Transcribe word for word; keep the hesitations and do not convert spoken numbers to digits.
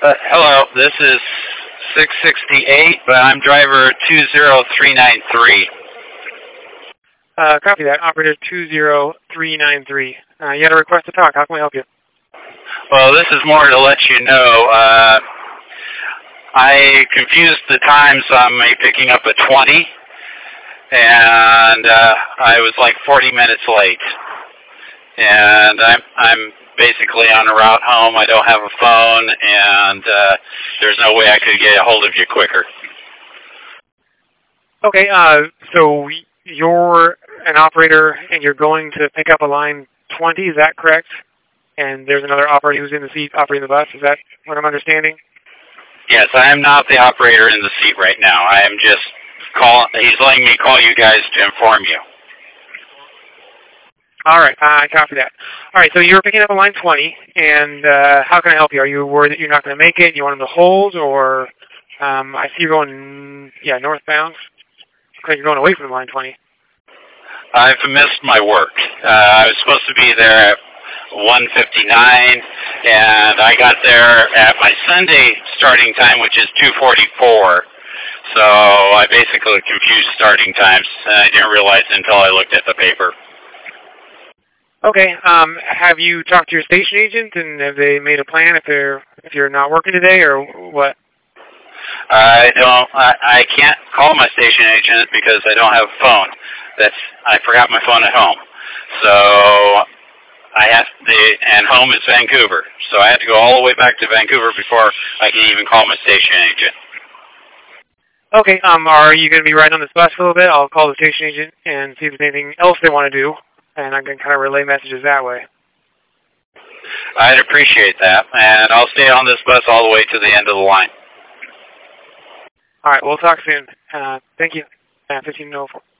Uh, hello, this is six sixty-eight, but I'm driver two zero three nine three. Uh, copy that. Operator two zero three nine three. Uh, you had a request to talk. How can we help you? Well, this is more to let you know. Uh, I confused the times on my picking up a twenty, and uh, I was like forty minutes late. And I'm I'm basically on a route home. I don't have a phone, and uh, there's no way I could get a hold of you quicker. Okay, uh, so you're an operator, and you're going to pick up a line twenty, is that correct? And there's another operator who's in the seat operating the bus, is that what I'm understanding? Yes, I am not the operator in the seat right now. I am just call. He's letting me call you guys to inform you. All right, I uh, copy that. All right, so you're picking up a line twenty, and uh, how can I help you? Are you worried that you're not going to make it? You want them to hold, or um, I see you're going, yeah, northbound. Looks like you're going away from line twenty. I've missed my work. Uh, I was supposed to be there at one fifty-nine, and I got there at my Sunday starting time, which is two forty-four. So I basically confused starting times, and I didn't realize until I looked at the paper. Okay. Um, have you talked to your station agent, and have they made a plan if they're if you're not working today, or what? I don't. I, I can't call my station agent because I don't have a phone. That's I forgot my phone at home. So I have the and home is Vancouver. So I had to go all the way back to Vancouver before I can even call my station agent. Okay. Um, are you going to be riding on this bus for a little bit? I'll call the station agent and see if there's anything else they want to do, and I can kind of relay messages that way. I'd appreciate that, and I'll stay on this bus all the way to the end of the line. All right, we'll talk soon. Uh, thank you. Uh, fifteen oh four.